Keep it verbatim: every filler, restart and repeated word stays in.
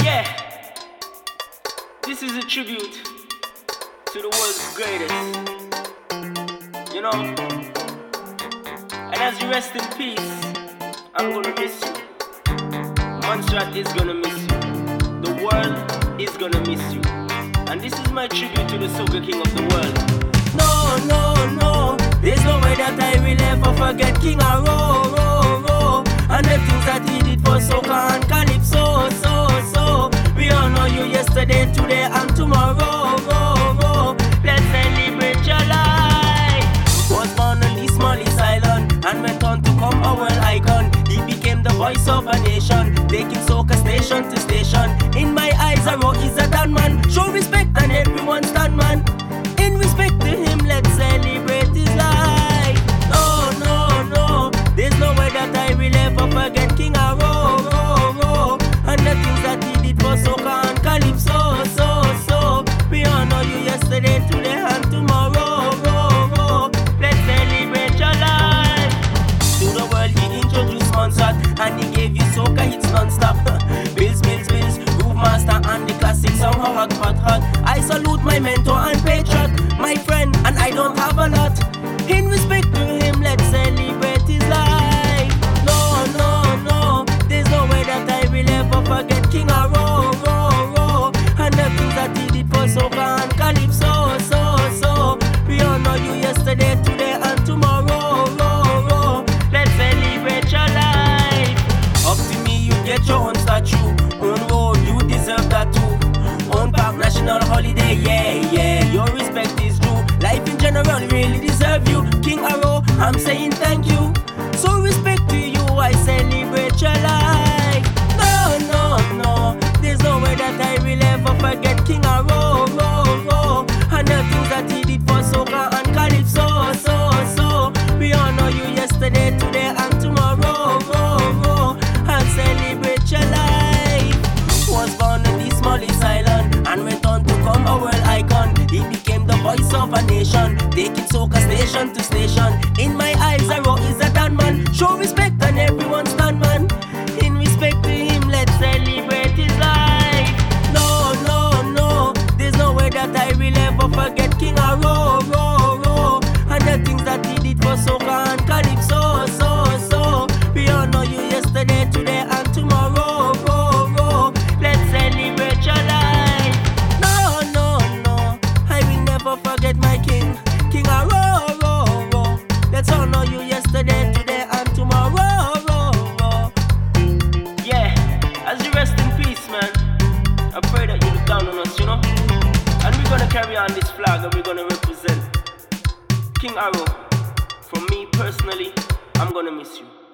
Yeah, this is a tribute to the world's greatest, you know. And as you rest in peace, I'm gonna miss you. Montserrat is gonna miss you. The world is gonna miss you. And this is my tribute to the soca king of the world. No, no, no, there's no way that I will ever forget King Arrow, ro, ro, and the things that he did for soca and calypso, so, so. We honor you yesterday, today, and tomorrow, ro, ro. Let's celebrate your life. Was born on the smallest island and went on to come a world icon. He became the voice of a nation, taking soca station to station. In my eyes, Arrow is a done man. Show respect and everyone stand man. In respect to him, let's celebrate his life. No, no, no, there's no way that I will ever forget King Arrow, ro, ro, and the things that he did for soca and calypso, so, so. We honor you yesterday, today, and tomorrow, ro, ro. Let's celebrate your life. To the world he introduced Montserrat, and he gave you soca hits non-stop. Bills, bills, bills, groove master, and the classic song hot, hot, hot. I salute my mentor and patriot, my friend, and I don't have a lot. In respect to him, let's celebrate his life. No, no, no, there's no way that I will ever forget King Arrow, ro, ro, and the things that he did for soca and calypso, so, so. We honor you yesterday, today, and tomorrow, ro, ro. Let's celebrate your life. Up to me, you get your own statue, own road, you deserve that too. Own park, national holiday, yeah, yeah. Your respect is due. Life in general really deserve you. King Arrow, I'm saying thank you. So respect to you, I celebrate your life. No, no, no, there's no way that I will ever forget King Arrow, ro, ro, and the things that he did for soca and calypso, so, so. We honor you yesterday, today, and tomorrow, ro, ro, and celebrate your life. Was born on the smallest island and went on to come a world icon. He became the voice of a nation, taking soca station to station. In my eyes, Arrow is a done man. Show respect and everyone stand man. In respect to him, let's celebrate his life. No, no, no, there's no way that I will ever forget King Arrow, ro, ro, and the things that he did for soca and calypso, so, so. We honor you yesterday, today, and tomorrow, ro, ro. Let's celebrate your life. No, no, no, I will never forget my king, King Arrow, ro, ro. Let's honor you yesterday, today, and tomorrow, ro, ro. Yeah, as you rest in peace, man, I pray that you look down on us, you know. And we're gonna carry on this flag and we're gonna represent King Arrow. From me personally, I'm gonna miss you.